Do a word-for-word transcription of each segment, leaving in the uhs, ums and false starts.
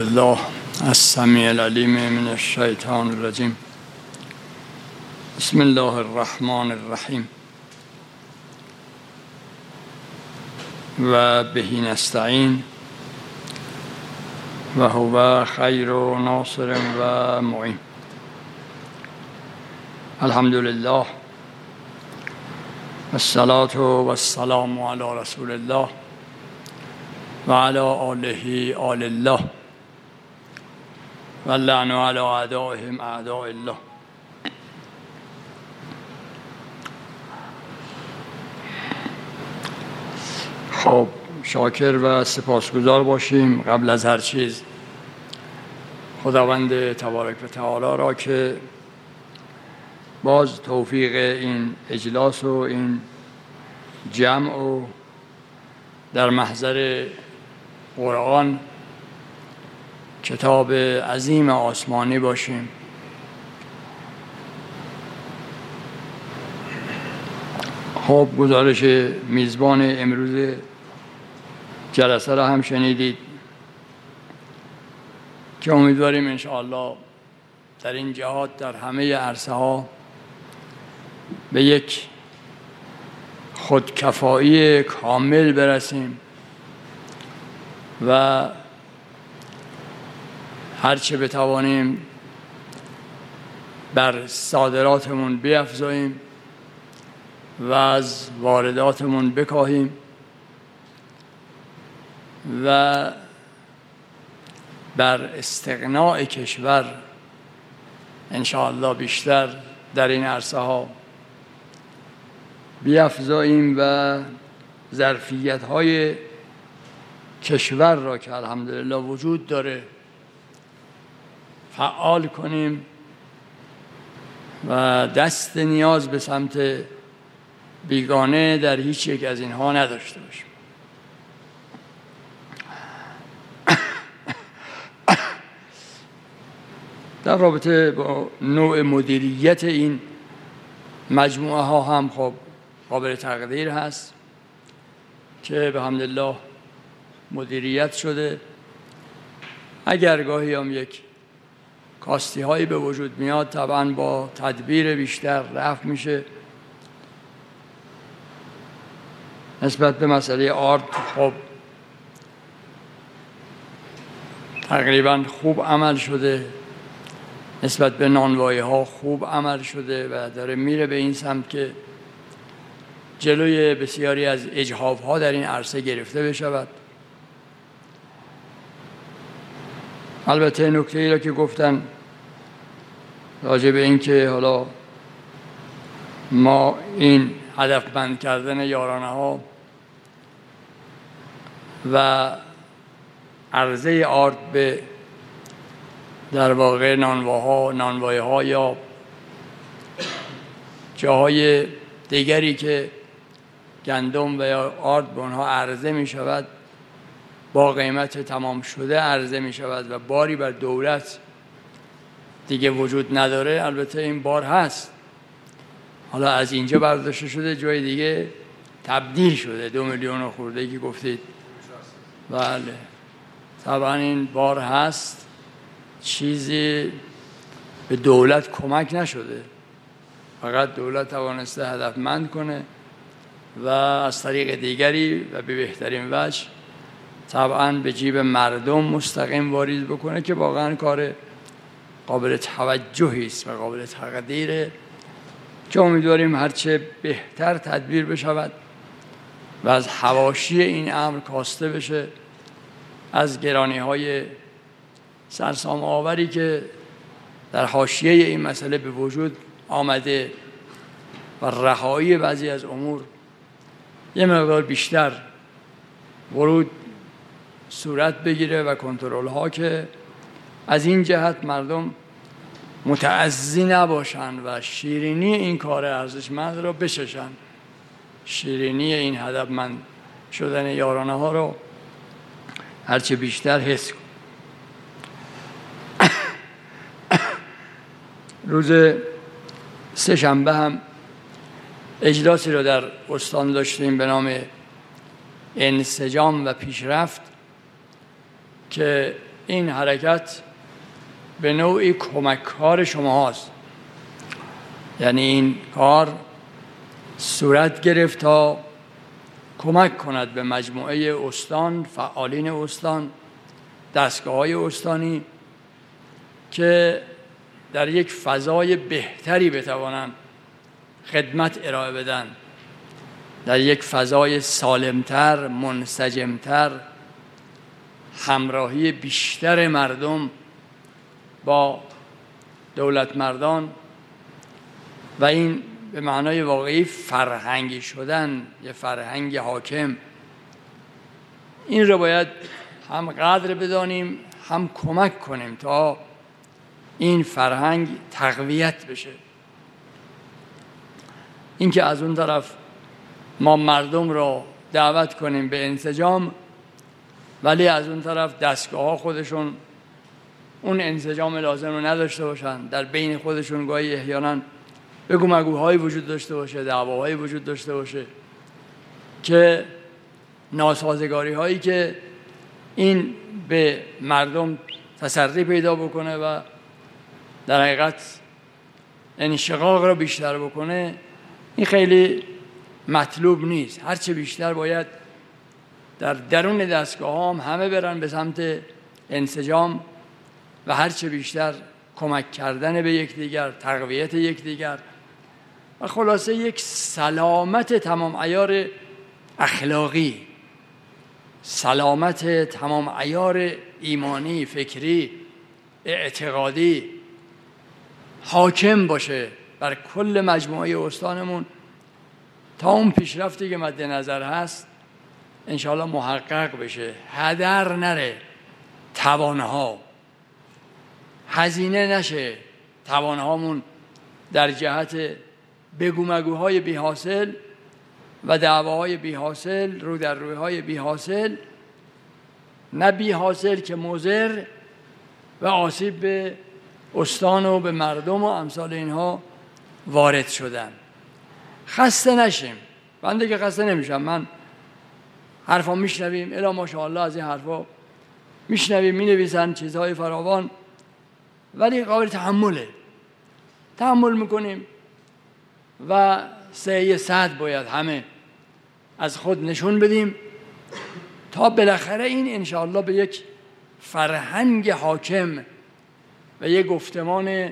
بالله السمیع العلیم من الشیطان الرجیم. بسم الله الرحمن الرحیم و بهی نستعین و هو خیر ناصر و معین. الحمد لله والصلاة والسلام علی رسول الله و علی آله آل الله و اللعن علی اعدائهم اعداء الله. خب شاکر و سپاسگزار باشیم قبل از هر چیز خداوند تبارک و تعالی را که باز توفیق این اجلاس و این جمع و در محضر قرآن کتاب عظیم آسمانی باشیم. خب گزارش میزبان امروز جلسه را هم شنیدید که امیدواریم انشاءالله در این جهات در همه عرصه ها به یک خودکفایی کامل برسیم و هرچه بتوانیم بر صادراتمون بیفزاییم و از وارداتمون بکاهیم و بر استغناء کشور انشاءالله بیشتر در این عرصه ها بیفزاییم و ظرفیت های کشور را که الحمدلله وجود داره فعال کنیم و دست نیاز به سمت بیگانه در هیچ یک از اینها نداشته باشیم. در رابطه با نوع مدیریت این مجموعه ها هم خب قابل تقدیر هست که به حمدالله مدیریت شده. اگر گاهی هم یک کاستی هایی به وجود میاد طبعا با تدبیر بیشتر رفع میشه. نسبت به مسئله آرد خب تقریبا خوب عمل شده، نسبت به نانوایی ها خوب عمل شده و داره میره به این سمت که جلوی بسیاری از اجحاف ها در این عرصه گرفته بشود. البته نکته ای را که گفتن راجع به این که حالا ما این هدفمند کردن یارانه ها و عرضه آرد به در واقع نانواها نانوایی ها یا جاهای دیگری که گندم و یا آرد به اونها عرضه می شود با قیمت تمام شده عرضه می شود و باری بر دولت دیگه وجود نداره. البته این بار هست، حالا از اینجا برداشته شده جای دیگه تبدیل شده، دو میلیون و خورده که گفتید. بله طبعا این بار هست، چیزی به دولت کمک نشده، فقط دولت توانسته هدفمند کنه و از طریق دیگری و به بهترین وجه طبعا به جیب مردم مستقیم وارد بکنه که واقعا کار قابل توجهی است و قابل تقدیره که امیدواریم هرچه بهتر تدبیر بشود و از حواشی این امر کاسته بشه، از گرانی های سرسام آوری که در حاشیه این مسئله به وجود آمده و رهایی بعضی از امور یه مقدار بیشتر ورود صورت بگیره و کنترل ها که از این جهت مردم متعزی نباشن و شیرینی این کار ارزشمند را بچشن، شیرینی این هدفمند شدن یارانه ها رو هرچه بیشتر حس کن. روز سه شنبه هم اجلاسی رو در استان داشتیم به نام انسجام و پیشرفت که این حرکت به نوعی کمک کار شما هاست. یعنی این کار صورت گرفت تا کمک کند به مجموعه استان، فعالین استان، دستگاه‌های استانی که در یک فضای بهتری بتوانند خدمت ارائه بدن، در یک فضای سالمتر، منسجمتر، همراهی بیشتر مردم با دولت مردان و این به معنای واقعی فرهنگی شدن، یه فرهنگ حاکم. این رو باید هم قدر بدانیم، هم کمک کنیم تا این فرهنگ تقویت بشه. این که از اون طرف ما مردم رو دعوت کنیم به انسجام، ولی از اون طرف دستگاه ها خودشون اون انسجام لازم رو نداشته باشن، در بین خودشون گاهی احیانا بگو مگوهایی وجود داشته باشه، دعواهایی وجود داشته باشه که ناسازگاری هایی که این به مردم تسری پیدا بکنه و در حقیقت انشقاق رو بیشتر بکنه، این خیلی مطلوب نیست. هرچه بیشتر باید در درون دستگاه هم همه برن به سمت انسجام و هرچه بیشتر کمک کردن به یکدیگر، تقویت یکدیگر و خلاصه یک سلامت تمام عیار اخلاقی، سلامت تمام عیار ایمانی، فکری، اعتقادی حاکم باشه بر کل مجموعه استانمون تا اون پیشرفتی که مد نظر هست انشاءالله محقق بشه. هدر نره توانها، هزینه نشه توانهامون در جهت بگو مگوهای بی حاصل و دعواهای بی حاصل، رو در رویهای بی حاصل، نه بی حاصل که مضر و آسیب به استان و به مردم و امثال اینها وارد شدن. خسته نشیم. بنده که خسته نمیشم، من حرفا میشنویم، الا ماشاءالله از این حرفا میشنویم، مینویسن چیزهای فراوان، ولی قابل تحمله. تحمل میکنیم و سعی صد باید همه از خود نشون بدیم تا بالاخره این انشاءالله به یک فرهنگ حاکم و یک گفتمان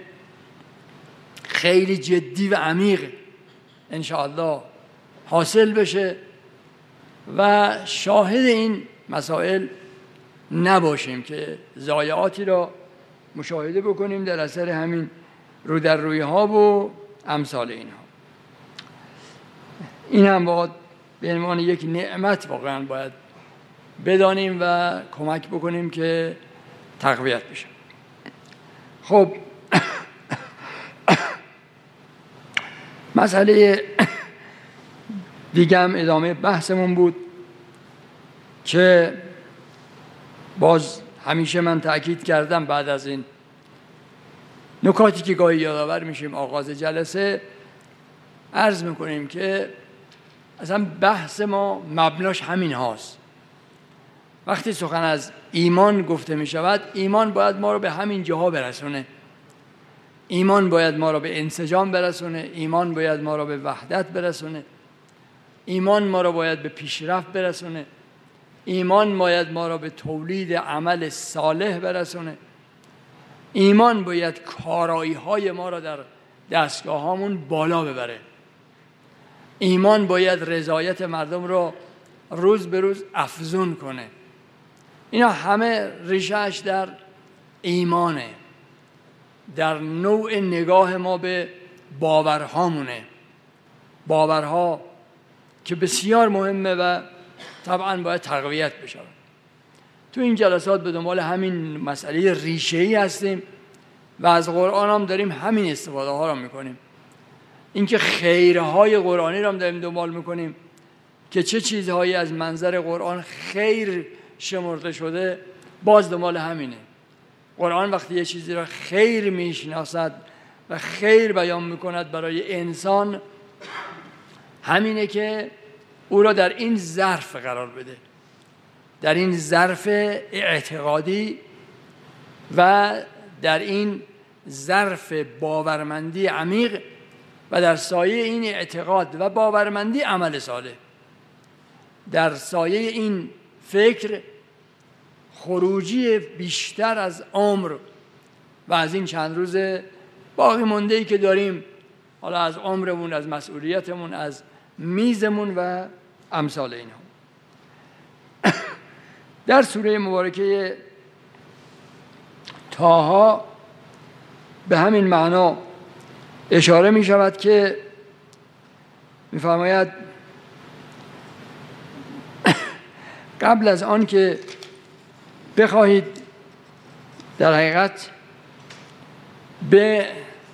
خیلی جدی و عمیق انشاءالله حاصل بشه و شاهد این مسائل نباشیم که ضایعاتی را مشاهده بکنیم در اثر همین رو در روی ها و امثال اینها. این هم باید به عنوان یک نعمت واقعا باید بدانیم و کمک بکنیم که تقویت بشه. خب مسئله دیگه هم ادامه بحثمون بود که باز همیشه من تأکید کردم بعد از این نکاتی که گاهی یادآور میشیم آغاز جلسه عرض میکنیم که اصلا بحث ما مبناش همین هاست. وقتی سخن از ایمان گفته می شود، ایمان باید ما رو به همین جاها برسونه. ایمان باید ما رو به انسجام برسونه، ایمان باید ما رو به وحدت برسونه، ایمان ما رو باید به پیشرفت برسونه، ایمان باید ما رو به تولید عمل صالح برسونه، ایمان باید کارایی های ما رو در دستگاه هامون بالا ببره، ایمان باید رضایت مردم رو روز به روز افزون کنه. اینا همه ریشه‌اش در ایمانه، در نوع نگاه ما به باورهامونه، باورها که بسیار مهمه و طبعا باید تقویت بشه. تو این جلسات به دنبال همین مسئله ریشه‌ای هستیم و از قرآن هم داریم همین استفاده ها را میکنیم. اینکه خیرهای قرآنی را هم داریم دنبال میکنیم که چه چیزهایی از منظر قرآن خیر شمرده شده، باز دنبال همینه. قرآن وقتی یه چیزی را خیر میشناسد و خیر بیان میکند برای انسان، همینه که او را در این ظرف قرار بده، در این ظرف اعتقادی و در این ظرف باورمندی عمیق و در سایه این اعتقاد و باورمندی عمل صالح، در سایه این فکر خروجی بیشتر از عمر و از این چند روز باقی مونده‌ای که داریم، حالا از عمرمون، از مسئولیتمون، از میزمون و امثال اینها. در سوره مبارکه طه به همین معنا اشاره می شود که می فرماید قبل از آن که بخواهید در حقیقت به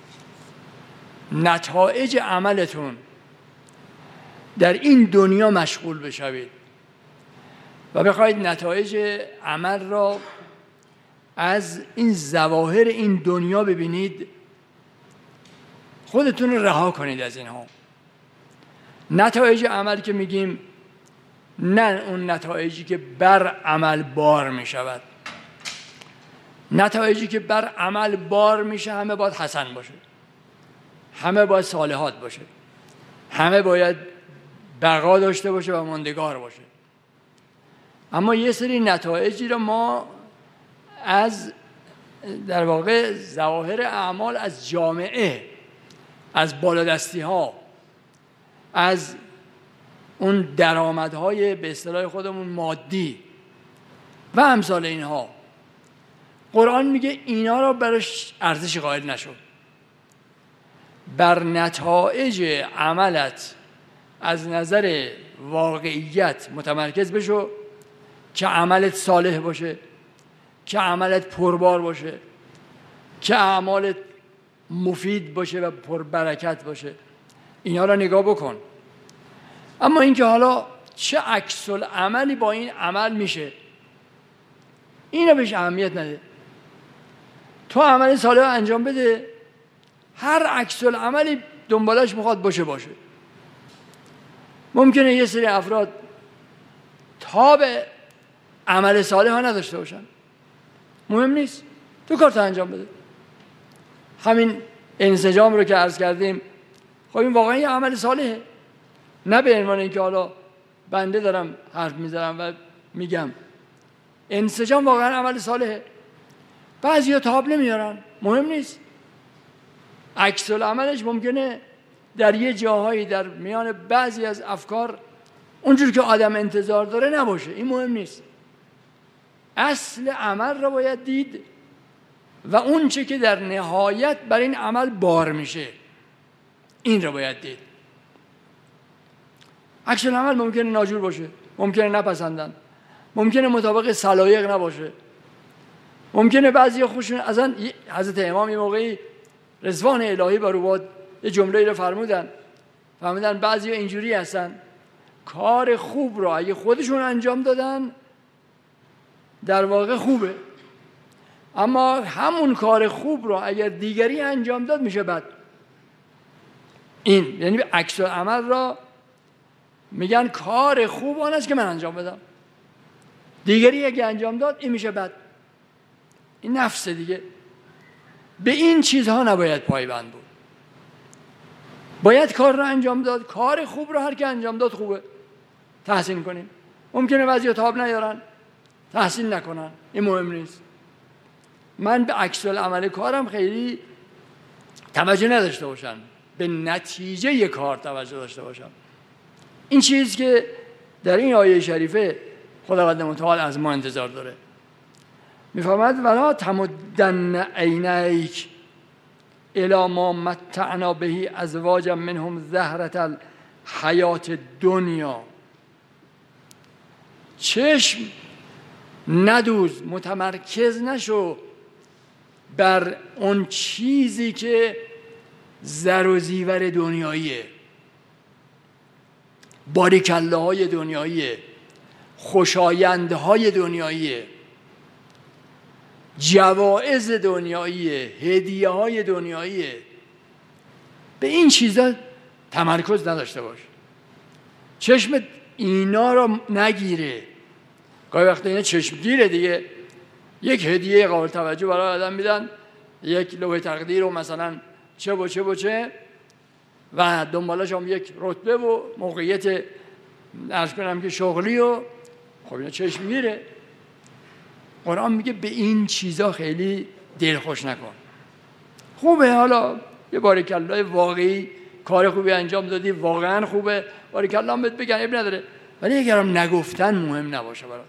نتایج عملتون در این دنیا مشغول بشوید و بخواهید نتایج عمل را از این ظواهر این دنیا ببینید، خودتون رو رها کنید از اینها. نتایج عمل که میگیم نه اون نتایجی که بر عمل بار میشود. نتایجی که بر عمل بار میشه همه باید حسن باشه، همه باید صالحات باشه، همه باید بقا داشته باشه و ماندگار باشه. اما یه سری نتایجی رو ما از در واقع ظواهر اعمال از جامعه، از بالادستی ها، از اون درآمدهای به اصطلاح خودمون مادی و امثال اینها، قرآن میگه اینا رو براش ارزش قائل نشو. بر نتایج عملت از نظر واقعیت متمرکز بشو که عملت صالح باشه، که عملت پربار باشه، که اعمالت مفید باشه و پربرکت باشه. اینا رو نگاه بکن. اما اینکه حالا چه عکس العملی با این عمل میشه، اینو بهش اهمیت نده. تو عمل صالح انجام بده، هر عکس العملی دنبالش میخواد باشه باشه. ممکنه یه سری افراد تاب عمل صالح ها نداشته باشن، مهم نیست، تو کارت انجام بده. همین انسجام رو که عرض کردیم، خب این واقعا یه عمل صالحه، نه به عنوان اینکه حالا بنده دارم حرف میزنم و میگم. انسجام واقعا عمل صالحه. بعضیا تاب نمیارن، مهم نیست. عکس العملش ممکنه در یه جاهایی در میان بعضی از افکار اونجور که آدم انتظار داره نباشه، این مهم نیست. اصل عمل را باید دید و اون چه که در نهایت بر این عمل بار میشه، این را باید دید. عکس العمل ممکنه ناجور باشه، ممکنه نپسندن، ممکنه مطابق سلایق نباشه، ممکنه بعضی خوشون. اصلا حضرت امام یه موقعی رضوان الهی بر او باد یه جمله‌ای رو فرمودن فرمودن بعضی اینجوری هستن کار خوب رو اگه خودشون انجام دادن در واقع خوبه، اما همون کار خوب رو اگر دیگری انجام داد میشه بد. این یعنی عکس العمل را میگن کار خوب آن است که من انجام بدم، دیگری اگه انجام داد این میشه بد. این نفس دیگه. به این چیزها نباید پایبند بود. باید کار را انجام داد، کار خوب را هر که انجام داد خوبه، تحسین کنیم. ممکنه بعضی تاب نیارن، تحسین نکنن، این مهم نیست. من به عکس العمل کارم خیلی توجه نداشته باشم، به نتیجه ی کار توجه داشته باشم. این چیز که در این آیه شریفه خداوند متعال از ما انتظار داره. میفرماید ولا تمدن عینیک الی ما متعنا به ازواجا منهم زهرة الحیات دنیا. چشم ندوز، متمرکز نشو بر اون چیزی که زر و زیور دنیاییه، باریکله های دنیاییه، خوشایندهای دنیاییه، جوائز دنیاییه، هدیه های دنیاییه. به این چیزا تمرکز نداشته باش. چشم اینا رو نگیره. گاهی وقتا اینا چشم گیره دیگه. یک هدیه قابل توجه برای آدم میدن، یک لوح تقدیر و مثلا چه و چه و چه و دنبالش هم یک رتبه و موقعیت عرض کنم که شغلی و خب اینا چشم میره. قرآن میگه به این چیزا خیلی دلخوش نکن. خوبه حالا یه باریکالله واقعی کار خوبی انجام دادی، واقعا خوبه، باریکالله هم بهت بگن اب نداره، ولی اگرم نگفتن مهم نباشه برات،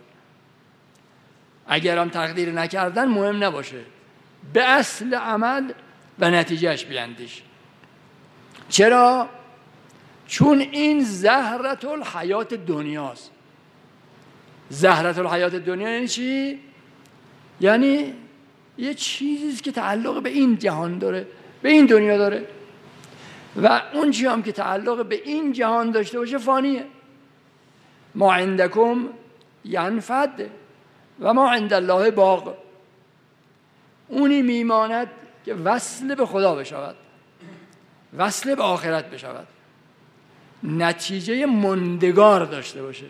اگرم تقدیر نکردن مهم نباشه، به اصل عمل و نتیجهش بیندیش. چرا؟ چون این زهرة الحیات دنیاست. زهرة الحیات دنیا یعنی چی؟ یعنی یه چیزیست که تعلق به این جهان داره، به این دنیا داره، و اون چی هم که تعلق به این جهان داشته باشه فانیه. ما عندکم ینفد و ما عند الله باق. اونی میماند که وصل به خدا بشود، وصل به آخرت بشود، نتیجه ماندگار داشته باشه.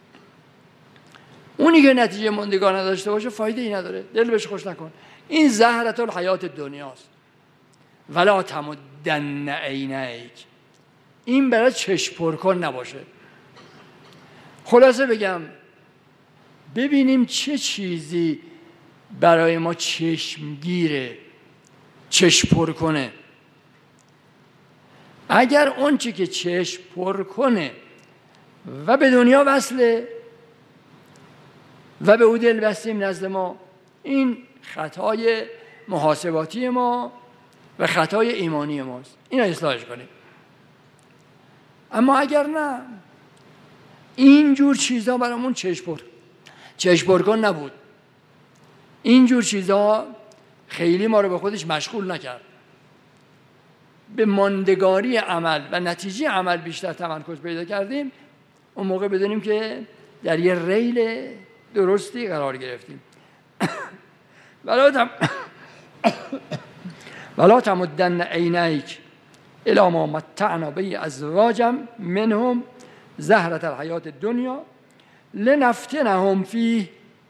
اونی که نتیجه ماندگار نداشته باشه فایده ای نداره، دل بهش خوش نکن. این زهرة الحیات دنیاست. ولا تمدن عینیک، این برای چشم پر کن نباشه. خلاصه بگم ببینیم چه چیزی برای ما چشمگیره، چشم پر کنه. اگر اون چی که چشم پر کنه و به دنیا وصله و به او دل بستیم نزد ما، این خطای محاسباتی ما و خطای ایمانی ماست، اینو اصلاحش کنیم. اما اگر نه، اینجور چیزا برامون چشم پر چشم پر کن نبود، اینجور چیزا خیلی ما رو به خودش مشغول نکرد، به ماندگاری عمل و نتیجه عمل بیشتر تمرکز پیدا کردیم، اون موقع بدونیم که در یه ریل درستی قرار گرفتیم. ولا تم ولا تمدن عینیک الی ما متعنا به ازواجا منهم زهرة الحیات الدنیا لنفتنهم فیه.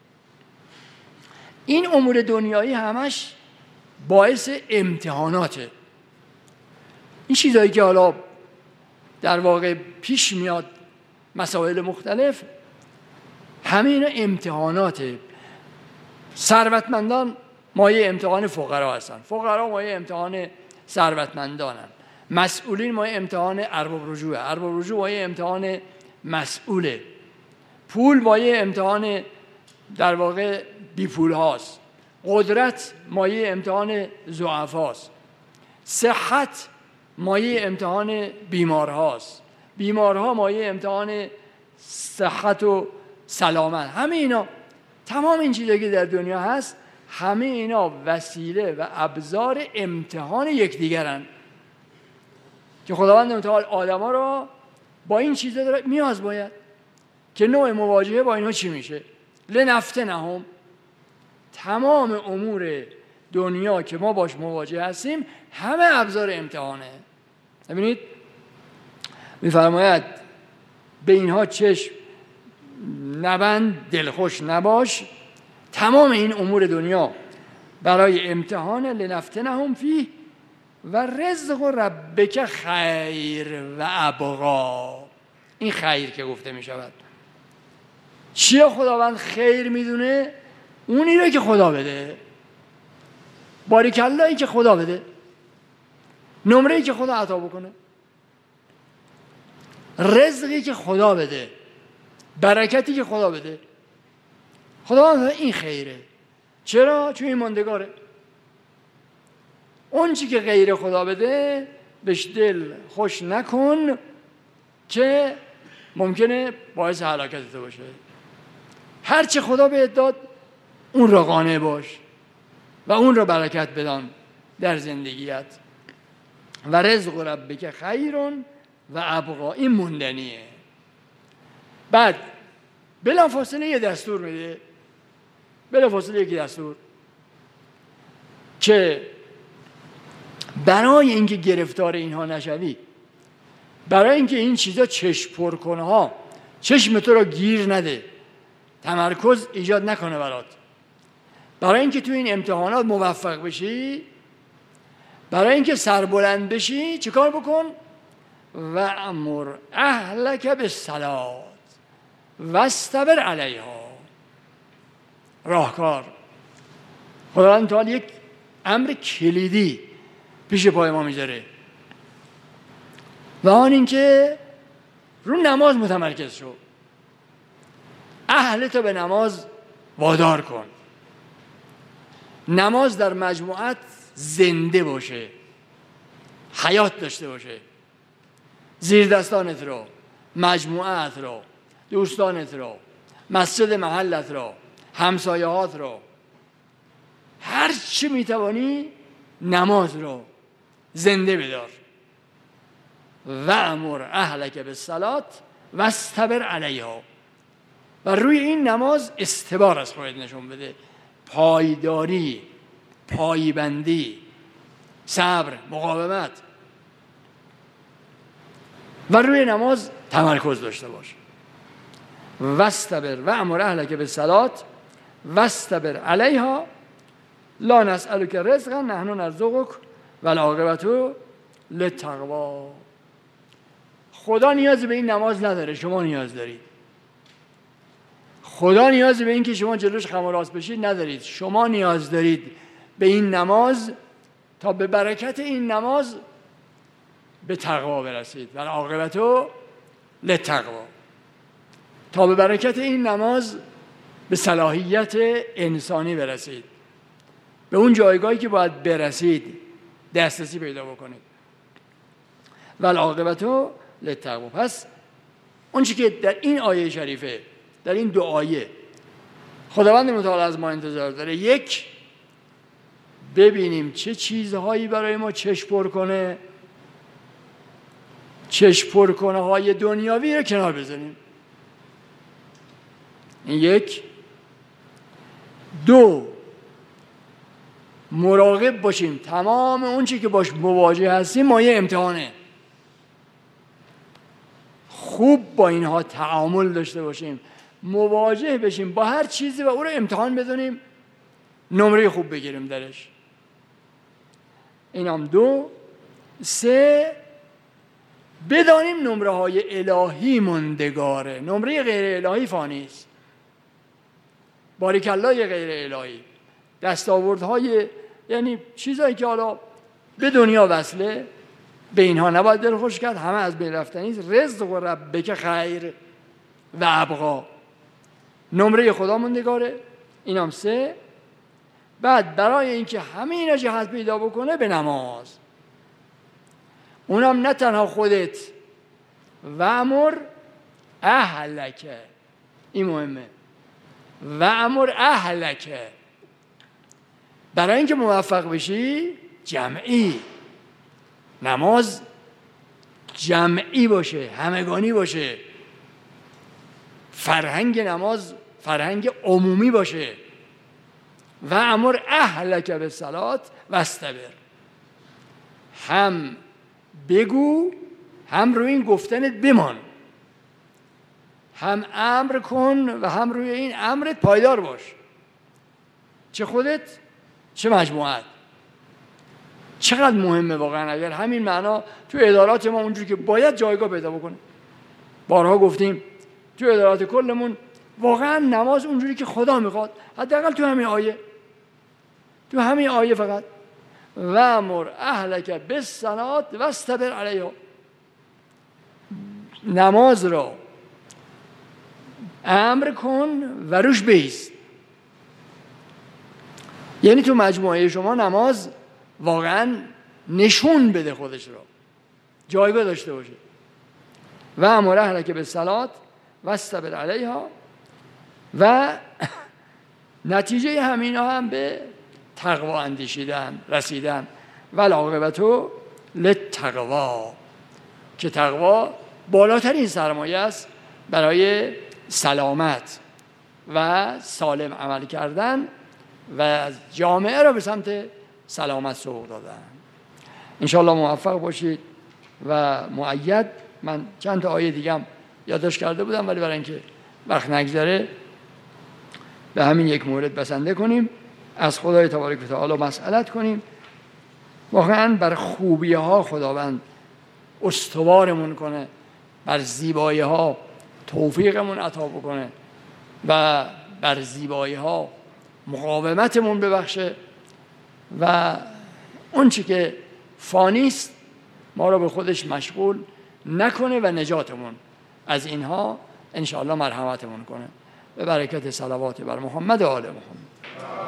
این امور دنیایی همش باعث امتحاناته. این چیزایی که حالا در واقع پیش میاد، مسائل مختلف، همین امتحاناته. ثروتمندان مایه امتحان فقرا هستن، فقرا مایه امتحان ثروتمندانن، مسئولین مایه امتحان ارباب رجوعه، ارباب رجوع مایه امتحان مسئوله، پول مایه امتحان در واقع بی پول هاست، قدرت مایه امتحان ضعفاست، صحت مایه امتحان بیمار هاست، بیمارها مایه امتحان صحت و سلامت. همه اینا، تمام این چیزایی که در دنیا هست، همه اینا وسیله و ابزار امتحان یکدیگرن که خداوند متعال آدما رو با این چیزا داره میآزماید که نوع مواجهه با اینها چی میشه. لنفتنهم، تمام امور دنیا که ما باش مواجه هستیم همه ابزار امتحانه. ببینید میفرماید به اینها چشم نبند، دلخوش نباش، تمام این امور دنیا برای امتحان. لنفتنهم فیه و رزق ربک خیر و ابقا. این خیر که گفته می شود چیه؟ خداوند خیر میدونه اونی رو که خدا بده، باریکاللهی که خدا بده، نمره‌ای که خدا عطا بکنه، رزقی که خدا بده، برکتی که خدا بده. خداوند این خیره. چرا؟ چون این ماندگاره. اون چی که غیر خدا بده بهش دل خوش نکن که ممکنه باعث هلاکت تو باشه. هر چه خدا بهت داد اون را قانع باش و اون را برکت بدان در زندگیت. و رزق ربک خیر و ابقا، این موندنیه. بعد بلا فاصله یه دستور میده، بلا فاصله یکی دستور که برای اینکه گرفتار اینها نشوی، برای اینکه این چیزا چشم پر کنه ها چشم تو را گیر نده، تمرکز ایجاد نکنه برات، برای اینکه تو این امتحانات موفق بشی، برای اینکه سربلند بشی، چیکار بکن؟ و امر اهلک بالصلاة واصطبر علیها. راهکار. خداوند تعالی یک امر کلیدی پیش پای ما میذاره و آن اینکه رو نماز متمرکز شو. اهلتو به نماز وادار کن. نماز در مجموعت زنده باشه، حیات داشته باشه. زیر دستانت رو، مجموعت رو، دوستانت رو، مسجد محلت رو، همسایهات رو، هر چی میتوانی نماز رو زنده بدار. و امر اهلک بالصلاة واصطبر علیها. و روی این نماز استبار از خودت نشون بده، پایداری، پایبندی، صبر، مقاومت. و روی نماز تمرکز داشته باش. واصطبر و امر اهلک بالصلاة واصطبر علیها لا نسألک رزقا نحن نرزقک والعاقبة للتقوی. خدا نیازی به این نماز نداره، شما نیاز دارید. خدا نیازی به این که شما جلوش خم و راست بشید ندارید. شما نیاز دارید به این نماز تا به برکت این نماز به تقوا برسید. والعاقبة للتقوی. تا به برکت این نماز به صلاحیت انسانی برسید، به اون جایگاهی که باید برسید دسترسی پیدا بکنید. والعاقبة للتقوی. پس اون چی که در این آیه شریفه، در این دو آیه خداوند متعال از ما انتظار داره، یک، ببینیم چه چیزهایی برای ما چشم پر کنه، چشم پر کنه های دنیاوی رو کنار بذاریم. این یک. دو، مراقب باشیم تمام اون چی که باش مواجه هستیم مایه امتحانه. خوب با اینها تعامل داشته باشیم، مواجه بشیم با هر چیزی و او رو امتحان بدونیم، نمره خوب بگیریم درش. این هم دو. سه، بدانیم نمره های الهی مندگاره، نمره غیر الهی فانی است. باریکالله غیر الهی، دستاوردهای، یعنی چیزایی که حالا به دنیا وصله، به اینها نباید دل خوش کرد، همه از بین رفتنی است. رزق و ربک خیر و ابقا، نمره خدا مندگاره. این هم سه. بعد برای اینکه همه اینا جهت پیدا بکنه به نماز، اونم نه تنها خودت، و امر اهلک، این مهمه، و امر اهلک. برای اینکه موفق بشی جمعی، نماز جمعی باشه، همگانی باشه، فرهنگ نماز فرهنگ عمومی باشه. و امر اهلک بالصلاة واصطبر. هم بگو، هم روی این گفتنت بمان، هم امر کن و هم روی این امرت پایدار باش، چه خودت چه مجموعت. چقدر مهمه واقعا اگر همین معنا تو ادارات ما اونجوری که باید جایگاه پیدا بکنه. بارها گفتیم تو ادارات کلمون واقعا نماز اونجوری که خدا میخواد، حداقل تو همین آیه، تو همین آیه فقط و امر اهلک بالصلاة واصطبر علیها، نماز را امر کن و روش بایست. یعنی تو مجموعه شما نماز واقعا نشون بده خودش را، جایگاه داشته باشه. و امر اهلک بالصلاة واصطبر علیها. و نتیجه همینا هم به تقوا اندیشیدن، رسیدن. والعاقبة للتقوی، که تقوا بالاترین سرمایه است برای سلامت و سالم عمل کردن و از جامعه را به سمت سلامت سوق دادن. انشاءالله موفق باشید و مؤید. من چند تا آیه دیگه هم یادداشت کرده بودم، ولی برای اینکه وقت نگذره به همین یک مورد بسنده کنیم. از خدای تبارک و تعالی مسئلت کنیم واقعا بر خوبی ها خداوند استوارمون کنه، بر زیبایی ها توفیقمون عطا بکنه و بر زیبایی ها مقاومتمون ببخشه و اون چی که فانیست ما رو به خودش مشغول نکنه و نجاتمون از اینها انشاءالله مرحمتمون کنه. به برکت صلوات بر محمد و آل محمد.